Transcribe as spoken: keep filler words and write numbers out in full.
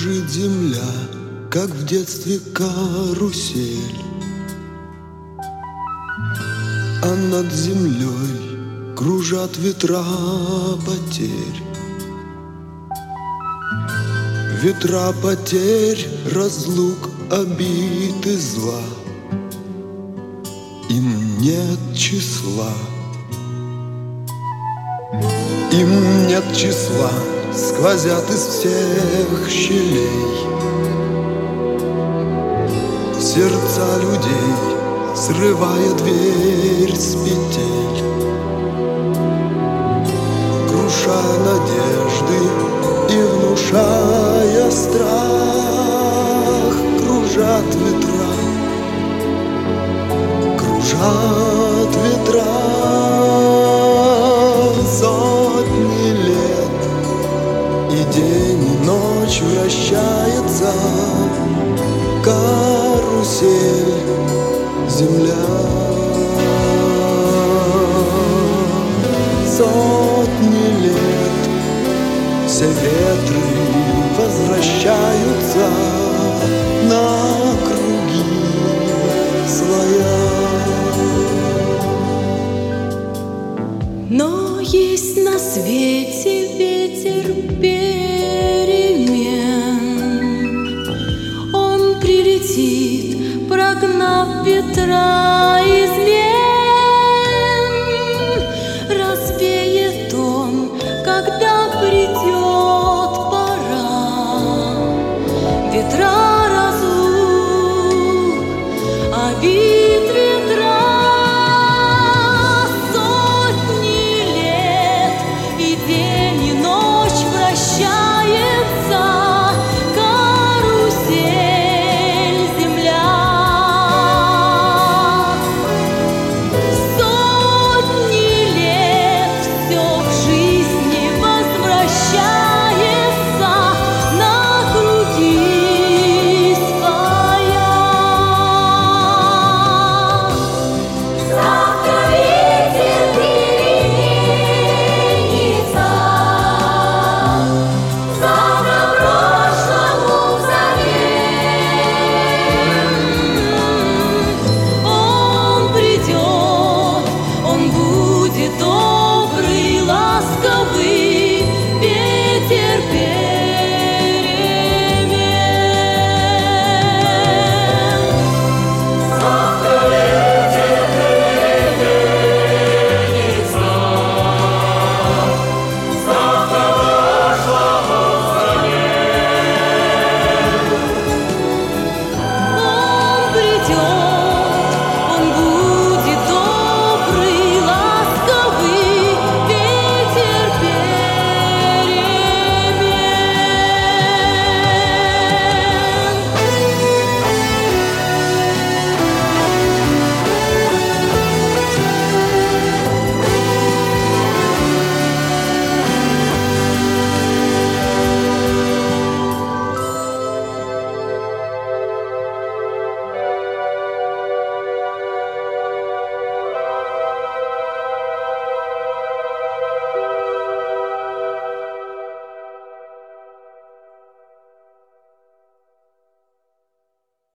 Кружит земля, как в детстве карусель, а над землей кружат ветра потерь. Ветра потерь, разлук, обид и зла. Им нет числа, им нет числа, сквозят из всех щелей сердца людей, срывая дверь с петель, крушая надежды и внушая страх. Кружат ветра, кружат ветра сотни лет, и день и ночь вращается карусель земля. Сотни лет все ветры возвращаются